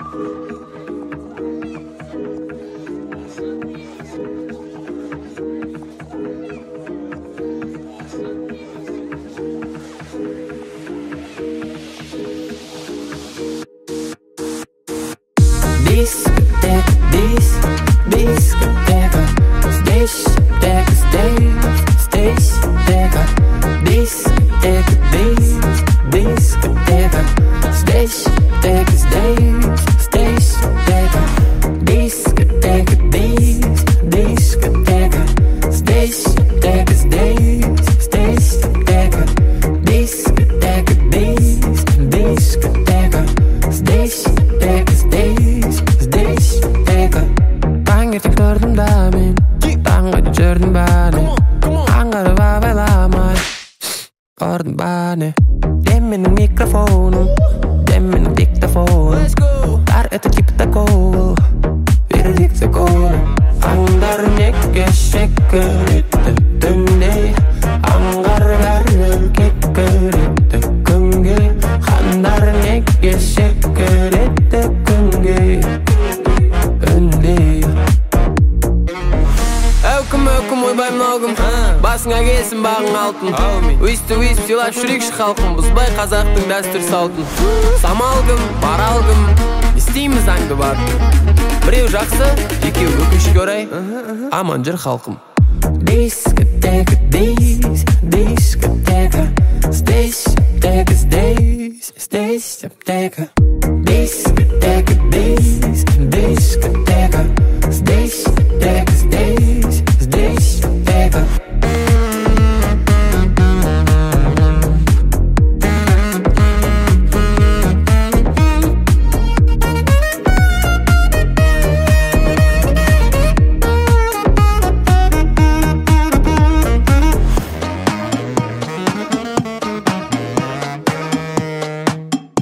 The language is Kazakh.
Дискотека, здесь дека, здесь дека. Дискотека, дискотека, здесь дека, здесь дека. Дискотека, дискотека, здесь дека, здесь дека. Дискотека, дискотека, здесь дека, здесь дека. Таңертең тұрдым да мен, таңға жүрдім бәне, аңғарып абайламай ұрдым бәне. Дем менің микрофоным, дем менің диктофоным. Бар это типа такого, вердикт закона. Аңдар неге шекеретті түнде, аңғар бәрі кекеретті күнге. Хандар неге шекеретті күнге. Өкім ойбаймын алғым, басыңа келсін бағың алтын. Өйсті сыйлап жүрекші халқым, бұзбай қазақтың дәстүр салтын. Самалғым, баралғым, істейміз аңды бар. Біреу жақсы, екеу өкінішке орай, аман жүр халқым. Дискотека, дискотека, здесь дека, здесь дека.